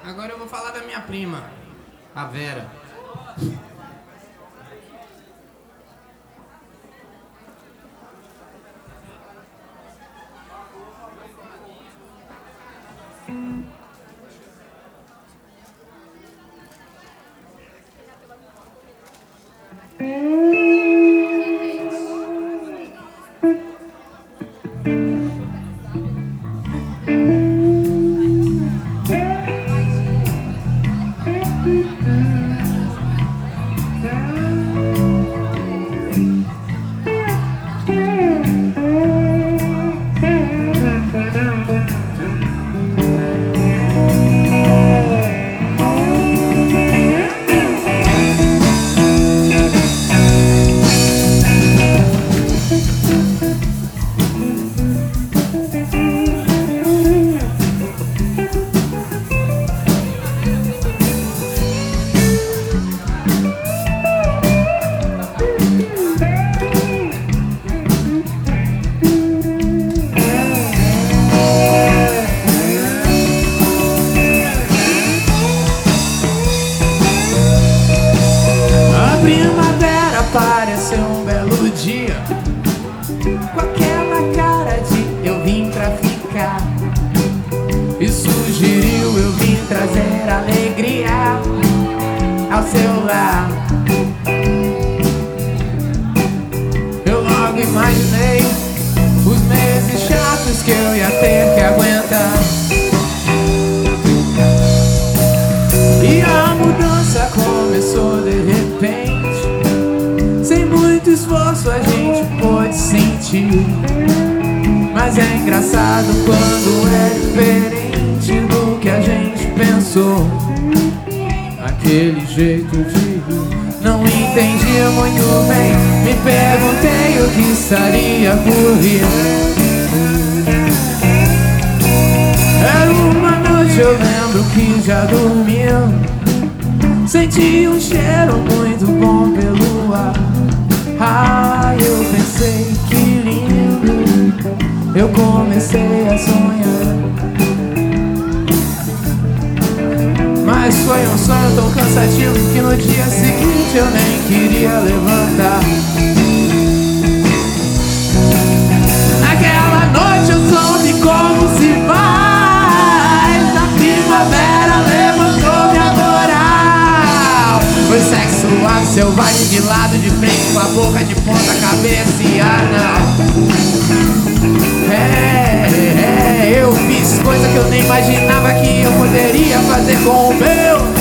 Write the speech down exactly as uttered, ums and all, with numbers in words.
Agora eu vou falar da minha prima, a Vera. Apareceu um belo dia, com aquela cara de eu vim pra ficar, e sugeriu eu vim trazer alegria ao seu lar. Eu logo imaginei os meses chatos que eu ia ter que aguentar, e a mudança começou de repente. Sem muito esforço a gente pôde sentir, mas é engraçado quando é diferente do que a gente pensou. Aquele jeito de não entendi muito bem, me perguntei o que estaria por vir. Era uma noite, eu lembro que já dormindo, senti um cheiro muito bom pelo ar. Ah, eu pensei que lindo, eu comecei a sonhar. Mas foi um sonho tão cansativo que no dia seguinte eu nem queria levantar. Naquela noite eu soube como se faz, a primavera levantou minha moral. Foi sexo suave, selvagem, de lado, de frente, com a boca de ponta, cabeça e anal. É, é, eu fiz coisa que eu nem imaginava que eu poderia fazer com o meu.